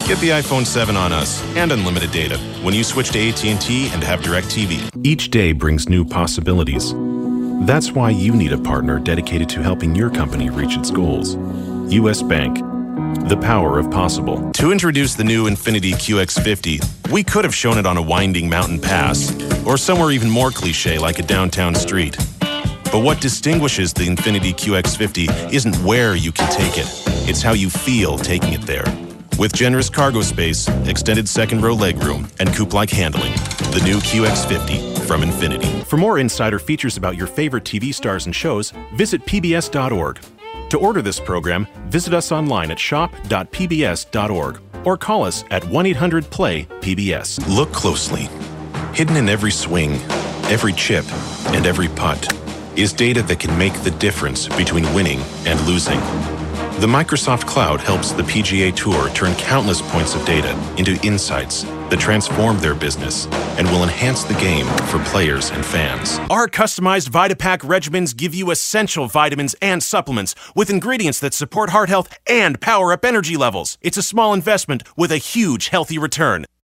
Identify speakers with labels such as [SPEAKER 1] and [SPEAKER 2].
[SPEAKER 1] Get the iPhone 7 on us and unlimited data when you switch to AT&T and have DirecTV. Each day brings new possibilities. That's why you need a partner dedicated to helping your company reach its goals. U.S. Bank. The power of possible. To introduce the new Infiniti QX50, we could have shown it on a winding mountain pass, or somewhere even more cliche like a downtown street. But what distinguishes the Infiniti QX50 isn't where you can take it, it's how you feel taking it there. With generous cargo space, extended second-row legroom, and coupe-like handling, the new QX50 from Infiniti. For more insider features about your favorite TV stars and shows, visit pbs.org. To order this program, visit us online at shop.pbs.org or call us at 1-800-PLAY-PBS. Look closely. Hidden in every swing, every chip, and every putt is data that can make the difference between winning and losing. The Microsoft Cloud helps the PGA Tour turn countless points of data into insights that transform their business and will enhance the game for players and fans. Our customized VitaPack regimens give you essential vitamins and supplements with ingredients that support heart health and power up energy levels. It's a small investment with a huge healthy return.